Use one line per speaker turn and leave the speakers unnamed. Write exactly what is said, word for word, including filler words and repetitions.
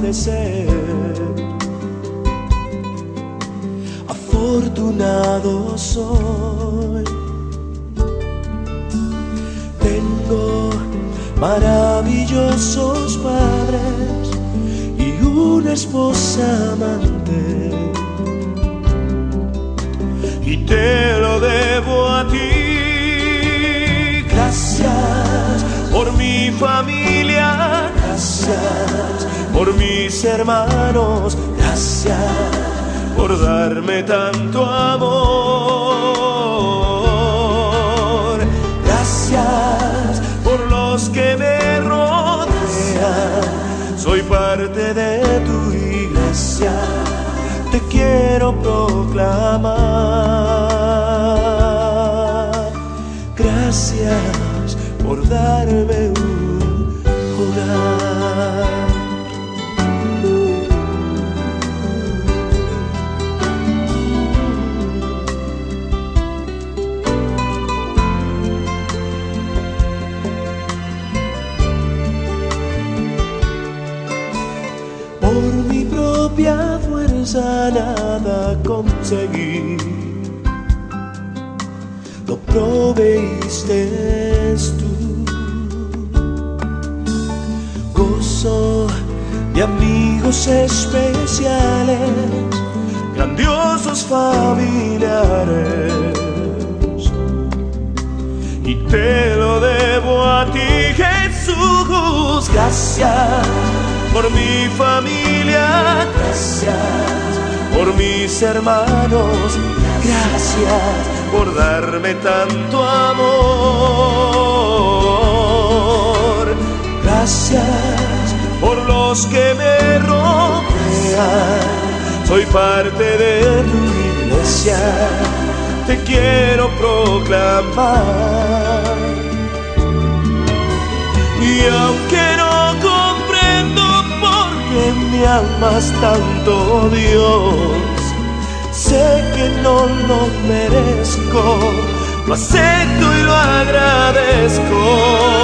agradecer. Afortunado soy, tengo maravillosos padres y una esposa amante, y te lo debo a ti. Gracias por mi familia, gracias por mis hermanos, gracias por darme tanto amor. Gracias por los que me rodean, soy parte de tu iglesia, te quiero proclamar. Gracias por darme un hogar. Por mi propia fuerza nada conseguí, lo proveíste tú. Gozo de amigos especiales, grandiosos familiares, y te lo debo a ti, Jesús. Gracias por mi familia, gracias por mis hermanos, gracias por darme tanto amor. Gracias por los que me rodean, soy parte de tu iglesia, te quiero proclamar. Y aunque no que me amas tanto, Dios, sé que no lo merezco, lo acepto y lo agradezco.